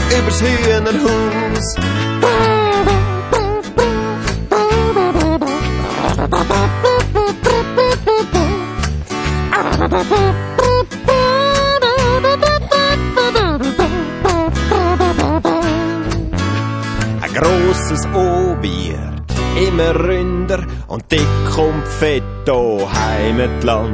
übers Hühnerhaus. Ein grosses O-Bier, immer ründer und dick und fett, o Heimatland.